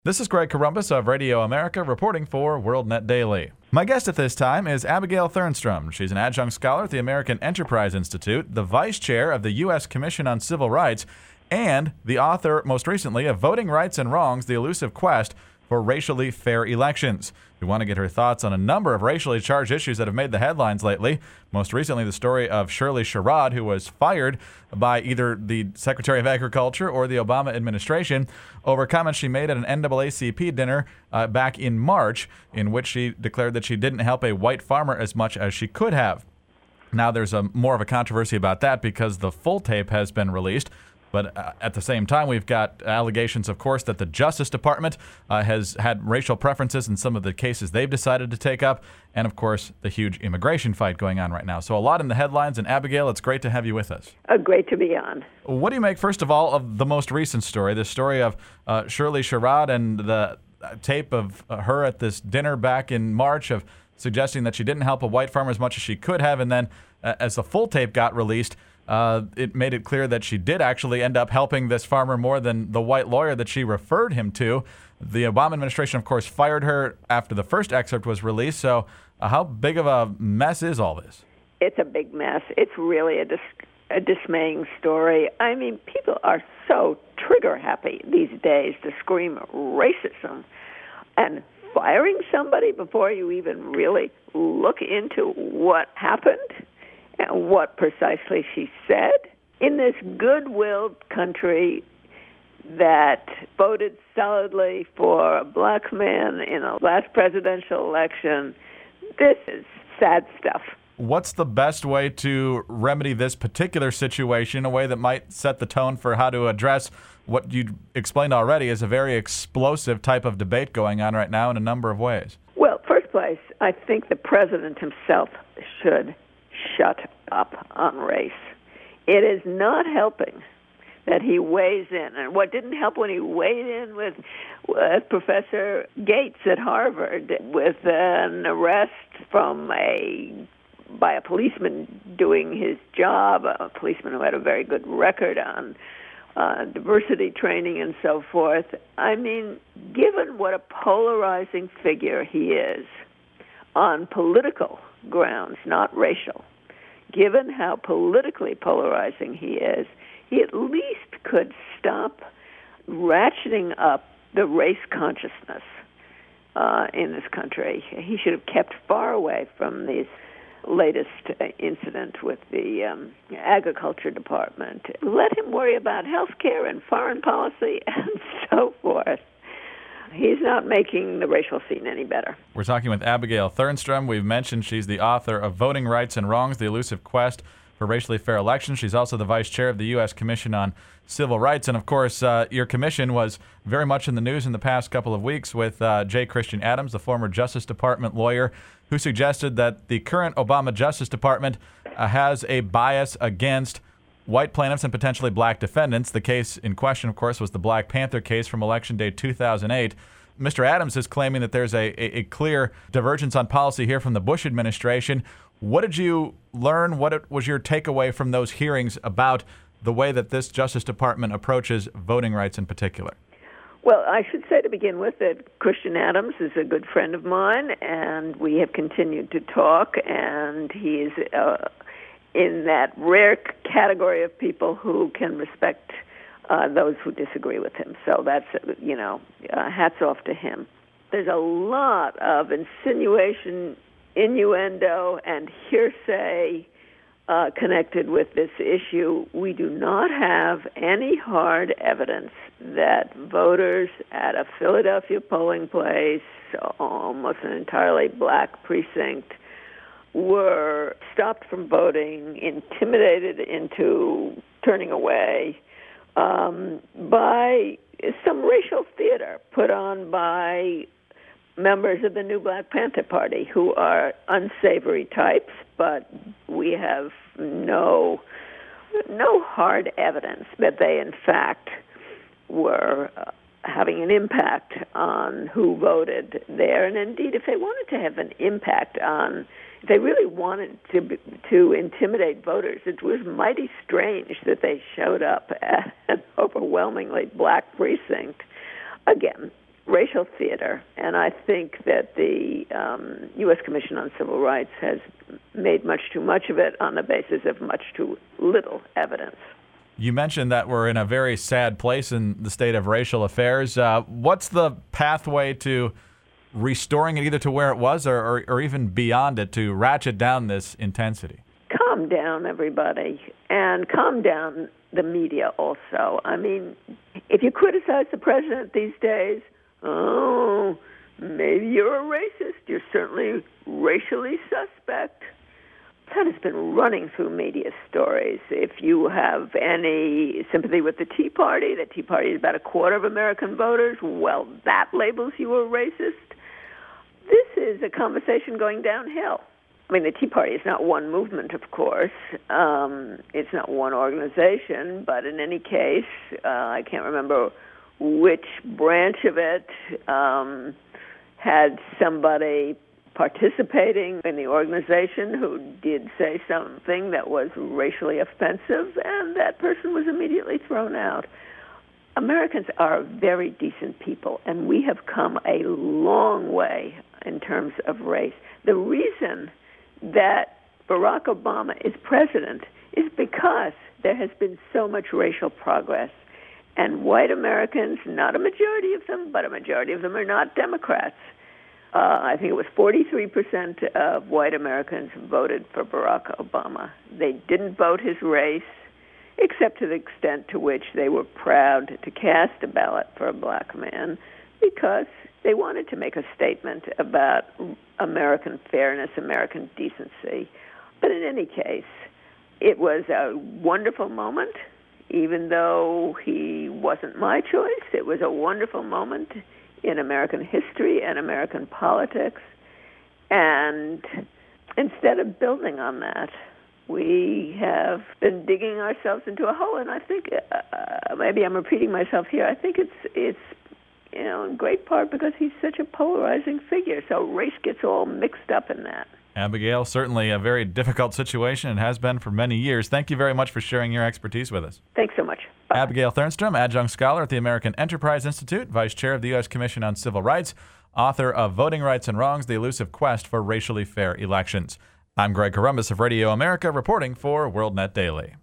This is Greg Corombos of Radio America reporting for WorldNet Daily. My guest at this time is Abigail Thernstrom. She's an adjunct scholar at the American Enterprise Institute, the vice chair of the U.S. Commission on Civil Rights, and the author, most recently, of Voting Rights and Wrongs, The Elusive Quest for Racially Fair Elections. We want to get her thoughts on a number of racially charged issues that have made the headlines lately. Most recently, the story of Shirley Sherrod, who was fired by either the Secretary of Agriculture or the Obama administration over comments she made at an NAACP dinner back in March, in which she declared that she didn't help a white farmer as much as she could have. Now, there's more of a controversy about that because the full tape has been released. But at the same time, we've got allegations, of course, that the Justice Department has had racial preferences in some of the cases they've decided to take up. And, of course, the huge immigration fight going on right now. So a lot in the headlines. And, Abigail, it's great to have you with us. Great to be on. What do you make, first of all, of the most recent story, the story of Shirley Sherrod and the tape of her at this dinner back in March of suggesting that she didn't help a white farmer as much as she could have. And then as the full tape got released, it made it clear that she did actually end up helping this farmer more than the white lawyer that she referred him to. The Obama administration, of course, fired her after the first excerpt was released. So how big of a mess is all this? It's a big mess. It's really a dismaying story. I mean, people are so trigger happy these days to scream racism. And firing somebody before you even really look into what happened and what precisely she said in this good-willed country that voted solidly for a black man in the last presidential election. This is sad stuff. What's the best way to remedy this particular situation, a way that might set the tone for how to address what you explained already is a very explosive type of debate going on right now in a number of ways? Well, first place, I think the president himself should shut up on race. It is not helping that he weighs in. And what didn't help when he weighed in with Professor Gates at Harvard with an arrest by a policeman doing his job, a policeman who had a very good record on diversity training and so forth. I mean, given what a polarizing figure he is on political grounds, not racial, given how politically polarizing he is, he at least could stop ratcheting up the race consciousness in this country. He should have kept far away from this latest incident with the Agriculture Department. Let him worry about health care and foreign policy and so forth. He's not making the racial scene any better. We're talking with Abigail Thernstrom. We've mentioned she's the author of Voting Rights and Wrongs, The Elusive Quest for Racially Fair Elections. She's also the vice chair of the U.S. Commission on Civil Rights. And, of course, your commission was very much in the news in the past couple of weeks with J. Christian Adams, the former Justice Department lawyer, who suggested that the current Obama Justice Department has a bias against white plaintiffs and potentially black defendants. The case in question, of course, was the Black Panther case from Election Day 2008. Mr. Adams is claiming that there's a clear divergence on policy here from the Bush administration. What did you learn? What was your takeaway from those hearings about the way that this Justice Department approaches voting rights in particular? Well, I should say to begin with that Christian Adams is a good friend of mine, and we have continued to talk, and he is in that rare category of people who can respect those who disagree with him. So that's, hats off to him. There's a lot of insinuation, innuendo, and hearsay connected with this issue. We do not have any hard evidence that voters at a Philadelphia polling place, almost an entirely black precinct, were stopped from voting, intimidated into turning away by some racial theater put on by members of the new Black Panther Party who are unsavory types, but we have no hard evidence that they, in fact, were having an impact on who voted there. And indeed, if they wanted to have an impact on, if they really wanted to intimidate voters, it was mighty strange that they showed up at an overwhelmingly black precinct. Again, racial theater, and I think that the U.S. Commission on Civil Rights has made much too much of it on the basis of much too little evidence. You mentioned that we're in a very sad place in the state of racial affairs. What's the pathway to restoring it either to where it was or even beyond it to ratchet down this intensity? Calm down, everybody, and calm down the media also. I mean, if you criticize the president these days, oh, maybe you're a racist. You're certainly racially suspect. That has been running through media stories. If you have any sympathy with the Tea Party is about a quarter of American voters, well, that labels you a racist. This is a conversation going downhill. I mean, the Tea Party is not one movement, of course. It's not one organization, but in any case, I can't remember which branch of it had somebody participating in the organization who did say something that was racially offensive, and that person was immediately thrown out. Americans are very decent people, and we have come a long way in terms of race. The reason that Barack Obama is president is because there has been so much racial progress. And white Americans, not a majority of them, but a majority of them are not Democrats. I think it was 43% of white Americans voted for Barack Obama. They didn't vote his race, except to the extent to which they were proud to cast a ballot for a black man because they wanted to make a statement about American fairness, American decency. But in any case, it was a wonderful moment. Even though he wasn't my choice, it was a wonderful moment in American history and American politics. And instead of building on that, we have been digging ourselves into a hole. And I think, maybe I'm repeating myself here, I think it's in great part because he's such a polarizing figure. So race gets all mixed up in that. Abigail, certainly a very difficult situation and has been for many years. Thank you very much for sharing your expertise with us. Thanks so much. Bye. Abigail Thernstrom, adjunct scholar at the American Enterprise Institute, vice chair of the U.S. Commission on Civil Rights, author of Voting Rights and Wrongs, The Elusive Quest for Racially Fair Elections. I'm Greg Corombos of Radio America, reporting for WorldNet Daily.